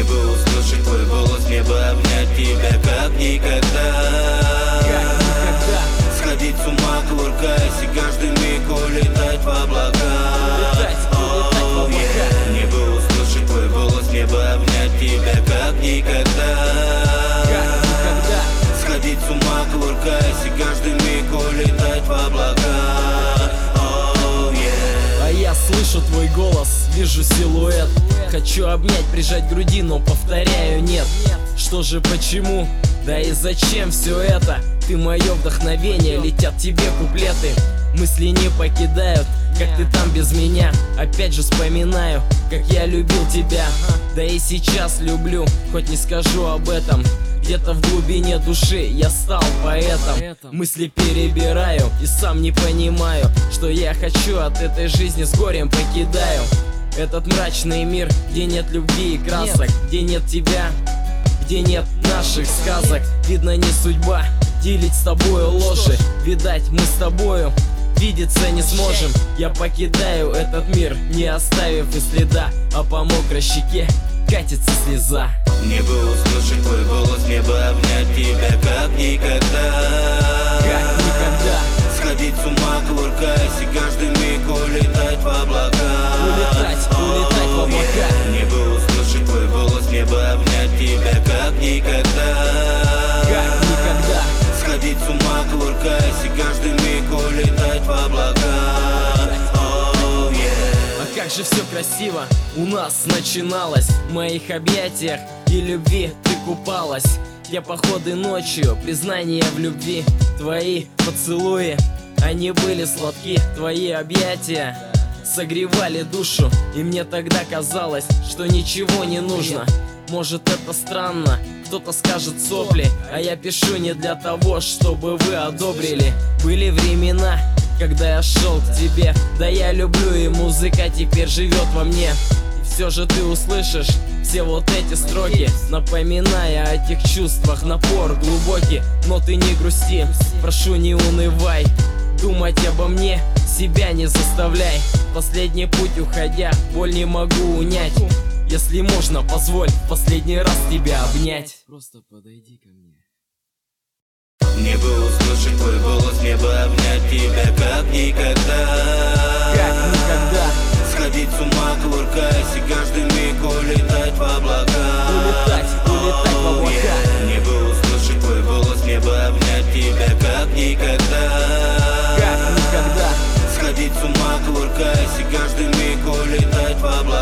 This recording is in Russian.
бы услышать твой голос, мне бы обнять тебя как никогда. Сходить с ума, кувыркаясь, и каждый миг улетать в облака. Мне бы услышать твой голос, мне бы обнять тебя как никогда. Сходить с ума, кувыркаясь, и каждый миг улетать в облака. А я слышу твой голос, вижу силуэт. Хочу обнять, прижать к груди, но повторяю нет. Что же, почему? Да и зачем все это? Ты мое вдохновение, летят тебе куплеты. Мысли не покидают, как ты там без меня. Опять же вспоминаю, как я любил тебя. Да и сейчас люблю, хоть не скажу об этом. Где-то в глубине души я стал поэтом. Мысли перебираю и сам не понимаю, что я хочу от этой жизни, с горем покидаю этот мрачный мир, где нет любви и красок, где нет тебя, где нет наших сказок. Видно, не судьба делить с тобою ложи. Видать, мы с тобою видеться не сможем. Я покидаю этот мир, не оставив и следа, а по мокрой щеке катится слеза. Мне бы услышать твой голос, мне бы обнять тебя как никогда. Сходить с ума, кувыркаясь, и каждый миг улетать в облака. Улетать в облака. Мне бы услышать твой голос, мне бы обнять тебя как никогда. Сходить с ума, кувыркаясь, и каждый миг улетать в облака. А как же все красиво у нас начиналось. В моих объятиях и любви ты купалась. Я походы ночью, признания в любви. Твои поцелуи, они были сладки. Твои объятия согревали душу. И мне тогда казалось, что ничего не нужно. Может, это странно, кто-то скажет сопли, а я пишу не для того, чтобы вы одобрили. Были времена, когда я шел к тебе. Да я люблю, и музыка теперь живет во мне. И все же ты услышишь все вот эти строки, напоминая о тех чувствах, напор глубокий. Но ты не грусти, прошу, не унывай. Думать обо мне себя не заставляй. Последний путь уходя, боль не могу унять. Если можно, позволь в последний раз тебя обнять. Просто подойди ко мне. Мне бы услышать твой голос, мне бы обнять тебя как никогда. Сходить с ума, кувыркаясь, и каждый миг улетать в облака. Улетать в облака. Мне бы услышать твой голос, мне бы обнять тебя как никогда. Сходить с ума, кувыркаясь, и каждый миг улетать в облака.